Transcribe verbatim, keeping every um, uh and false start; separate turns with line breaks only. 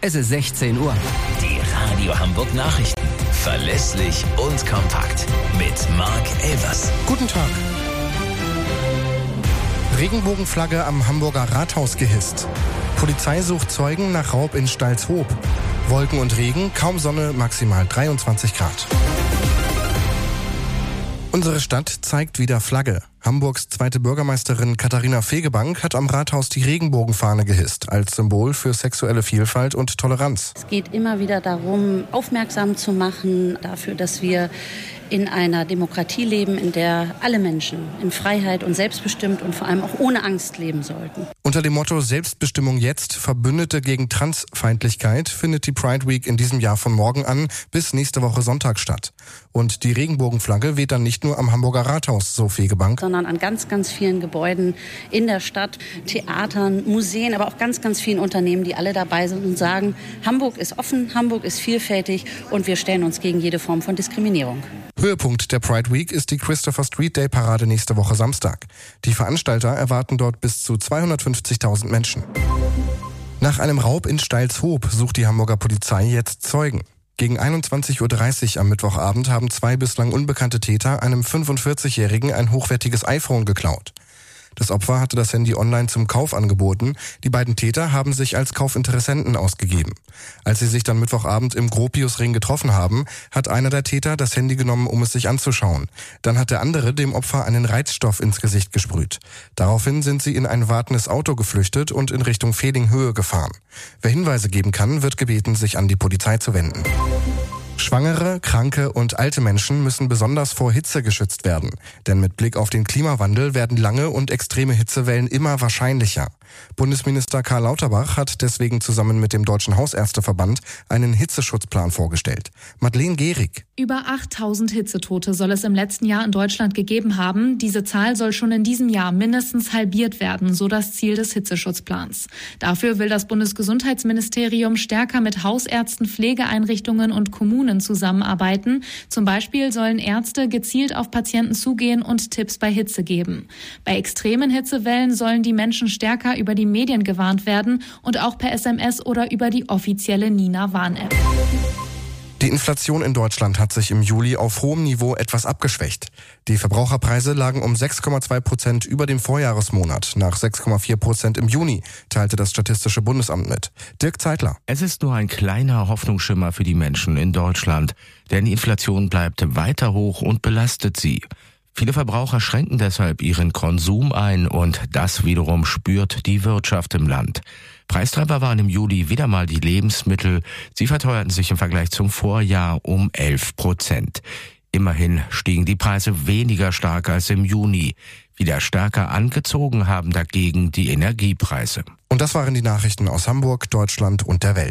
Es ist sechzehn Uhr.
Die Radio Hamburg Nachrichten. Verlässlich und kompakt. Mit Marc Elvers.
Guten Tag. Regenbogenflagge am Hamburger Rathaus gehisst. Polizei sucht Zeugen nach Raub in Stalzhoop. Wolken und Regen, kaum Sonne, maximal dreiundzwanzig Grad. Unsere Stadt zeigt wieder Flagge. Hamburgs zweite Bürgermeisterin Katharina Fegebank hat am Rathaus die Regenbogenfahne gehisst, als Symbol für sexuelle Vielfalt und Toleranz.
Es geht immer wieder darum, aufmerksam zu machen dafür, dass wir in einer Demokratie leben, in der alle Menschen in Freiheit und selbstbestimmt und vor allem auch ohne Angst leben sollten.
Unter dem Motto Selbstbestimmung jetzt, Verbündete gegen Transfeindlichkeit findet die Pride Week in diesem Jahr von morgen an bis nächste Woche Sonntag statt. Und die Regenbogenflagge weht dann nicht nur am Hamburger Rathaus, so Fegebank,
sondern an ganz, ganz vielen Gebäuden in der Stadt, Theatern, Museen, aber auch ganz, ganz vielen Unternehmen, die alle dabei sind und sagen, Hamburg ist offen, Hamburg ist vielfältig und wir stellen uns gegen jede Form von Diskriminierung.
Höhepunkt der Pride Week ist die Christopher Street Day Parade nächste Woche Samstag. Die Veranstalter erwarten dort bis zu zweihundertfünfzigtausend Menschen. Nach einem Raub in Stalzhoop sucht die Hamburger Polizei jetzt Zeugen. Gegen einundzwanzig Uhr dreißig am Mittwochabend haben zwei bislang unbekannte Täter einem fünfundvierzigjährigen ein hochwertiges iPhone geklaut. Das Opfer hatte das Handy online zum Kauf angeboten. Die beiden Täter haben sich als Kaufinteressenten ausgegeben. Als sie sich dann Mittwochabend im Gropiusring getroffen haben, hat einer der Täter das Handy genommen, um es sich anzuschauen. Dann hat der andere dem Opfer einen Reizstoff ins Gesicht gesprüht. Daraufhin sind sie in ein wartendes Auto geflüchtet und in Richtung Felinghöhe gefahren. Wer Hinweise geben kann, wird gebeten, sich an die Polizei zu wenden. Schwangere, kranke und alte Menschen müssen besonders vor Hitze geschützt werden. Denn mit Blick auf den Klimawandel werden lange und extreme Hitzewellen immer wahrscheinlicher. Bundesminister Karl Lauterbach hat deswegen zusammen mit dem Deutschen Hausärzteverband einen Hitzeschutzplan vorgestellt. Madeleine Gehrig.
Über achttausend Hitzetote soll es im letzten Jahr in Deutschland gegeben haben. Diese Zahl soll schon in diesem Jahr mindestens halbiert werden, so das Ziel des Hitzeschutzplans. Dafür will das Bundesgesundheitsministerium stärker mit Hausärzten, Pflegeeinrichtungen und Kommunen zusammenarbeiten. Zum Beispiel sollen Ärzte gezielt auf Patienten zugehen und Tipps bei Hitze geben. Bei extremen Hitzewellen sollen die Menschen stärker über die Medien gewarnt werden und auch per S M S oder über die offizielle Nina-Warn-App.
Die Inflation in Deutschland hat sich im Juli auf hohem Niveau etwas abgeschwächt. Die Verbraucherpreise lagen um sechs Komma zwei Prozent über dem Vorjahresmonat, nach sechs Komma vier Prozent im Juni, teilte das Statistische Bundesamt mit. Dirk Zeitler.
Es ist nur ein kleiner Hoffnungsschimmer für die Menschen in Deutschland, denn die Inflation bleibt weiter hoch und belastet sie. Viele Verbraucher schränken deshalb ihren Konsum ein und das wiederum spürt die Wirtschaft im Land. Preistreiber waren im Juli wieder mal die Lebensmittel. Sie verteuerten sich im Vergleich zum Vorjahr um elf Prozent. Immerhin stiegen die Preise weniger stark als im Juni. Wieder stärker angezogen haben dagegen die Energiepreise.
Und das waren die Nachrichten aus Hamburg, Deutschland und der Welt.